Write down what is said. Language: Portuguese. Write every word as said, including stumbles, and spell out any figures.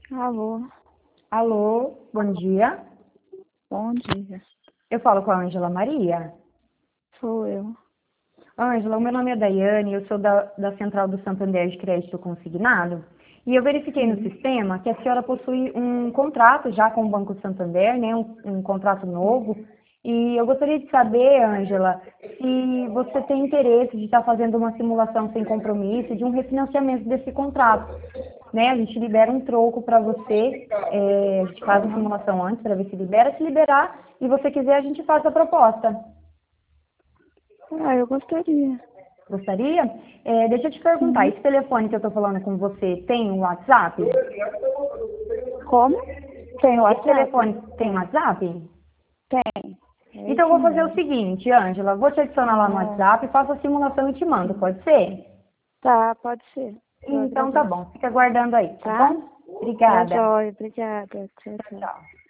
Alô, Alô, bom dia. bom dia. Eu falo com a Ângela Maria. Sou eu. Ângela, o meu nome é Daiane, eu sou da, da Central do Santander de Crédito Consignado. E eu verifiquei no Sim, sistema que a senhora possui um contrato já com o Banco Santander, né? Um, um contrato novo. E eu gostaria de saber, Ângela, se você tem interesse de estar fazendo uma simulação sem compromisso de um refinanciamento desse contrato. Né? A gente libera um troco para você, é, a gente faz a simulação antes para ver se libera. Se liberar e você quiser, a gente faz a proposta. Ah, eu gostaria. Gostaria? É, deixa eu te perguntar, Uhum. esse telefone que eu estou falando com você tem um WhatsApp? Como? Tem Esse WhatsApp? telefone tem WhatsApp? Tem. É Então, eu esse vou fazer o mesmo. seguinte, Ângela, vou te adicionar lá no Ah, WhatsApp, faço a simulação e te mando, pode ser? tá, pode ser. Eu Então, tá agradeço. bom, fica aguardando aí, tá Tá? bom? Tá Obrigada. jóia, obrigada. Tchau, Tchau, tchau. tchau.